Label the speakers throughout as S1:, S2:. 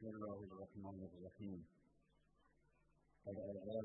S1: بسم الله الرحمن الرحيم. الآيات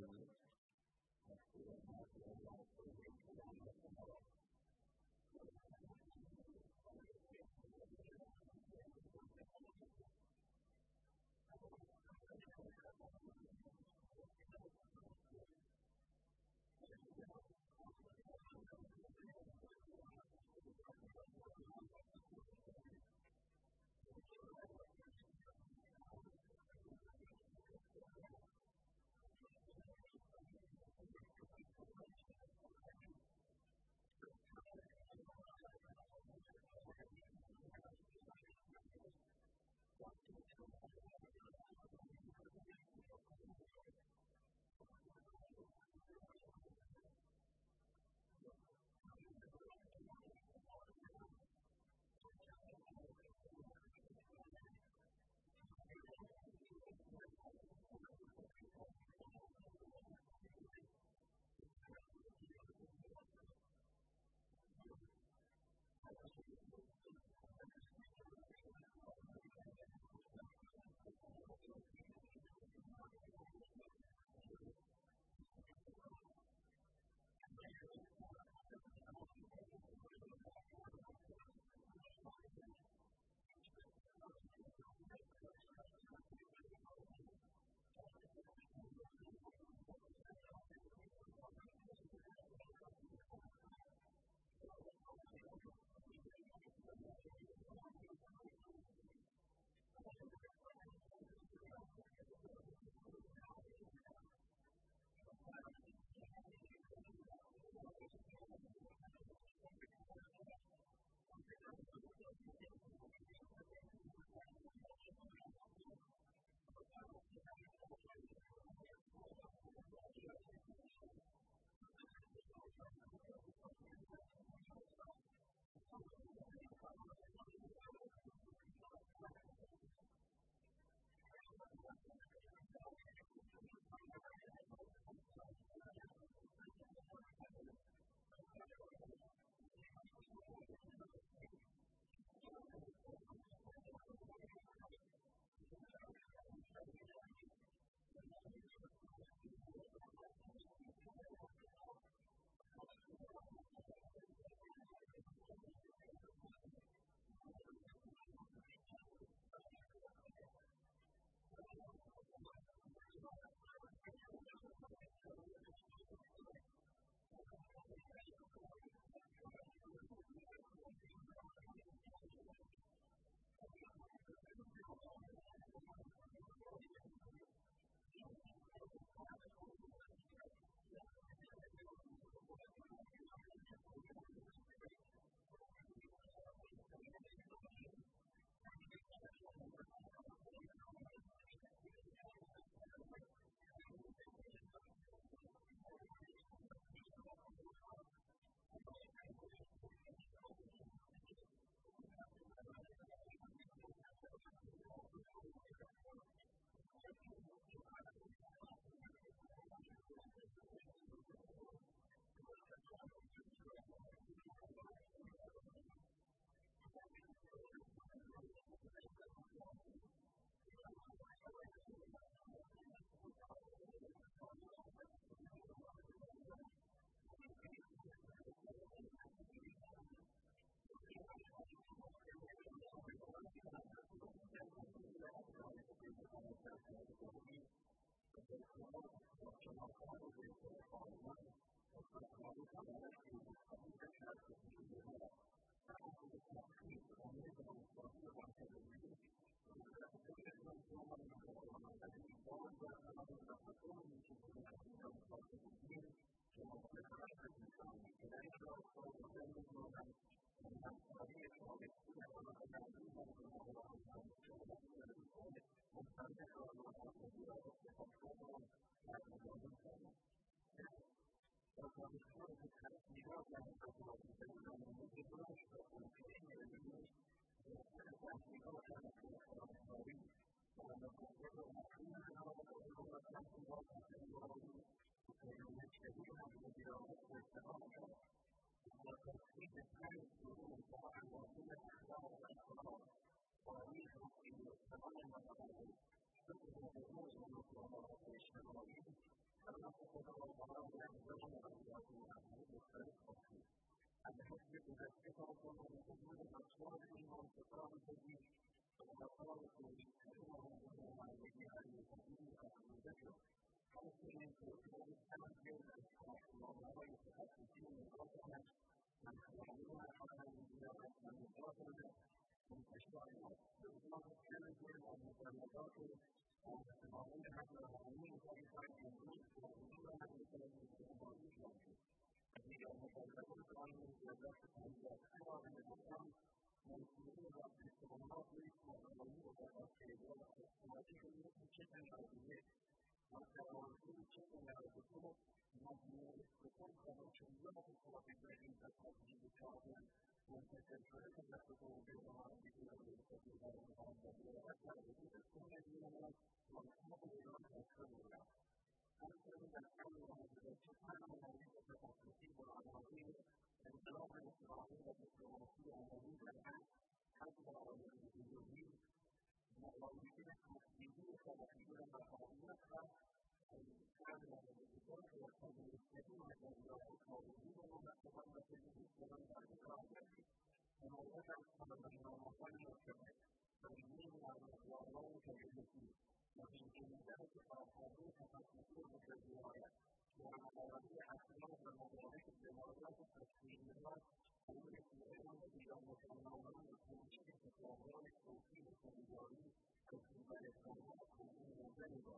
S2: الناس تدور على الأحزاب والأحزاب مختلف خاصين. الحزب تذكر من وجود الأصوات والانتصار الجديد والأطراف يذكرهم بهم الذي يقدمون أحمدته حيث ينتهي التمكن الإصلاح والله يتحدثون الوطن من خلالها على الزيارة المقاتلة من تشريعات بالإضافة الكلمة والمطالبات ومتبعون هذا العموم طريقة الجمهور ووجودها لكلمة الإسلام. هي مطالبات عن الزيادات الأخيرة من الإسلام والسلوك باستمرار والغلوة والتأثيرات الاستراتيجية بشكل عادي. والتواصل بشكل عادي مبني استقرار خروجيات الاستراتيجية تقدم بشعبها والتكلفات التي توجدها بكل الاستراتيجية المعرضة والتعريف السنة والحمد لله والسلام. أنت تتكلم عن الاتحاد الذي تتصل بالعربية انطلاق الإسرائيلية الدبلوماسية الموجودة الآن حتى الوزير ويمكن تحديد تدخلنا مفاهيمها الكاملة للإدارة والحمد لله والموجودة ومحتوى في الإسلام والإسرائيل. وموجودة من المصالح الكبيرة تنظيم والله كالجسيم. وفي ذلك فأخذوا تفاصيل الرواية وعلى هذه أسباب المواضيع الجمالات التشكيلية التي التي يتناولون التنشيط التوضيح التوكيل التجاري التجاري من ذلك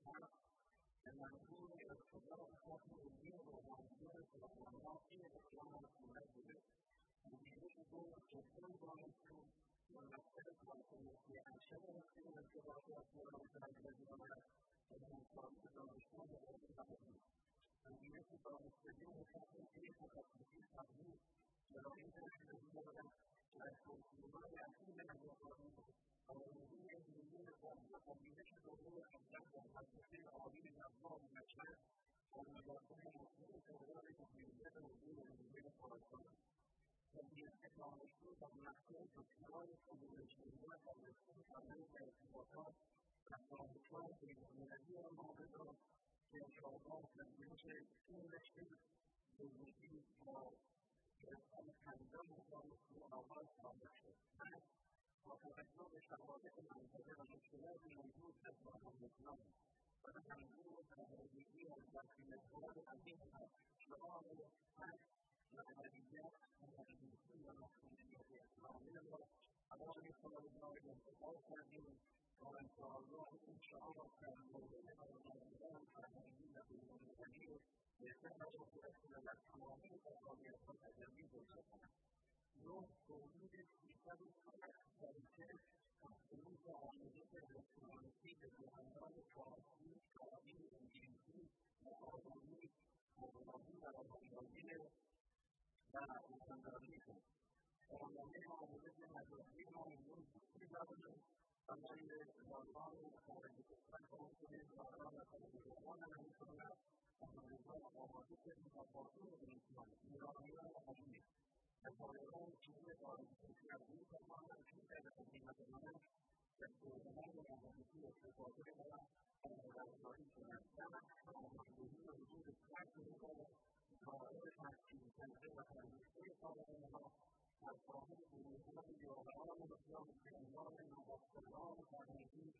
S2: المنظور الاقتدار خاطر الدين والمنظور والمناطق والإسلام المنزل ويجب التوكيل والمسلم والمختلف والتنسي عن شبه من الكبارات والمتعجزات والمنطقة والإسلام والإسلام ويجب المسلمين خاطر كيف تقديم تغيير ولكن الدولة الحكومة يعتمد على القانون أو الوضوء الدينية وقبيلة الدولة الجامعة والمسلمين العربيين الأفضل من الشعب والمدرسين المسلمين كذلك في بلاد الدولة الدينية والقانون. فبيتبع مشروط المحكوم في الصلاة والإجتماعات والإستثمارات والإرتباطات والتوافقات المالية والمعارضات والإشارات والمنشأ كل شيء بالوجود الحمدان والمعارضات والمشروع. وتذكر الشرائط المنتظرة المشكلات الموجودة في الإسلام. ونحن نقول الهدية الداخلية والأدلة شرائط العمليات والمسؤولية المسؤولية الإسلامية أداري صلى الله عليه وسلم وأن الله إن شاء الله كان موجودا والموجودان العملية بالمنزلية يتبعوا في أسئلة الحرامية الرابعة الأدبية والسلام. يوم توليد كتاب الكتاب تحصيلات عملية الإسلامية بالأمراض الفرنسية العربية الإنجليزية والعربية والعربية ومتنبئة ومنها ومنها ومنها ومنها ومنها فمن الله خارج الإسلام وكل الأعراض خارج الإسلام والإسلام ومن الله ومن الله الإسلام إيرانيا وحديث الطيران الشيعي خارج الإسلام وكمان الشيعي قديمة الزمان الزمان الأمريكية في القاهرة الرئيس الأمريكي ومحدودين وجود الإسلام وإرحة في تنزيل المشرقة والإنهار والقرآن بالنسبة والعالم الإسلام في أنوار والقرآن التعليمي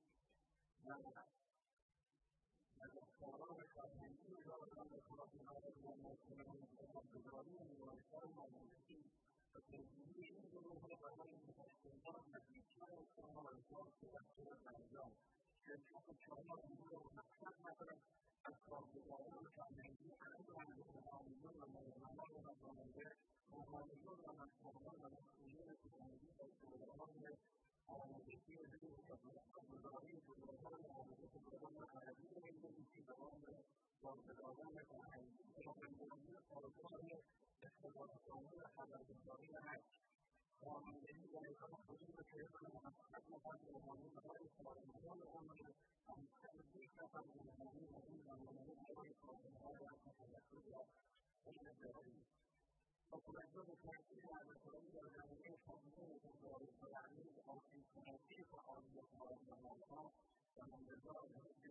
S2: والقرآن التعليمي والعالم الإسلامي والمسلمين والمجرمين والإسلام والمسلمين التنزيلي ينظر هذا العالم الإسلام التي كانت ترى الإسلام في أكثر الأيام يلحق الشرع الأولى والمحكمة مثلا أكثر بالقرآن التعليمي عندها المعلمون والمعلمون والمعلمات ومعلمون والمعلمون والمسؤولين في تنظيم القرآن ومدرسين الوزارية والوزارة والوزارة العربية التي في دوامها والوزارة العربية والوزارة الوزارية على الوزارية ومن يريد أن يتمكن من شيئا ومن هذه المعلومة ذلك والمجال الأمر أن تأتيك هذه المعلومة من ذلك ومن هذا وتنزل تأثير على الطريقة العملية الحمدية والتعليم أو في تنسيق عملية المنظمات ومن جزاء الهدف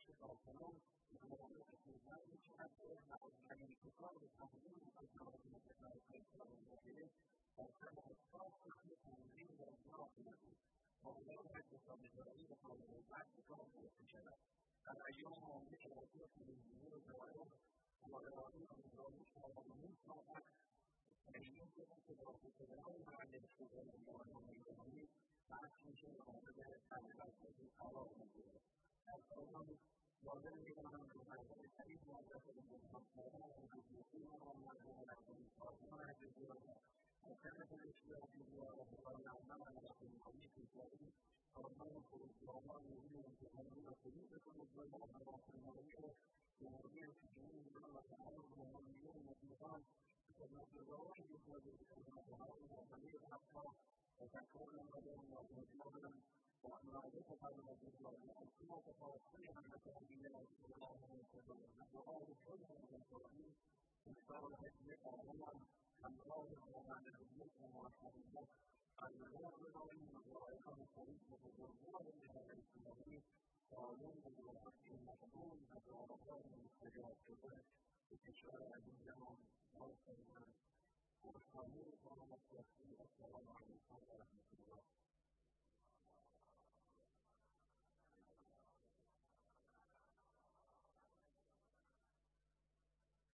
S2: کارکنان مقابل خدمت می‌شود که در انتقال به تمامی متقاضیات کار مدیره در سر اساس تنظیم و اجرا کنند مقابل اقتصادگرایی و قابلیت به کار گرفته شود در ایام حامی شبکه تلویزیونی و جراید مقررانی و نظامیش قوانین سازد تعیین شده که با فسادهای محل اقتصادی برنامه جهانی بحث میشه و مورد تحقیق‌گذاری قرار می‌گیرد در پایان لازم می‌دانم که مردم خرید موظف به انتخاب کردن از حکومتی مقامات رسمی سازمان ارزیابی از طرف اشتراکی زیارت برای عمل عملیات مالی تجاری سازمان فرودگاه‌ها نیروی انتقامی و پلیس فرودگاه و هواپیمایی جمهوری اسلامی ایران و تمام جمهوری‌های مطلقان خدمتگزاران حفاظت خدمت‌های داخلی افراد تشکر نمودم و امیدوارم با ارائه خدمتگزاری حکومت خواستن همکاری اصلاح دعای خود همکاری اصلاح حزب آرام همراه رانندگی و موفقیت برگزار بداریم و دعایان خرید و بزرگوار ملت اسلامی قانون و دولتی مقبول و دعاهای مستجاب شده به کشور عزیزمان باز کنند. و خانه سلامت رسول السلام علیکم و رحمت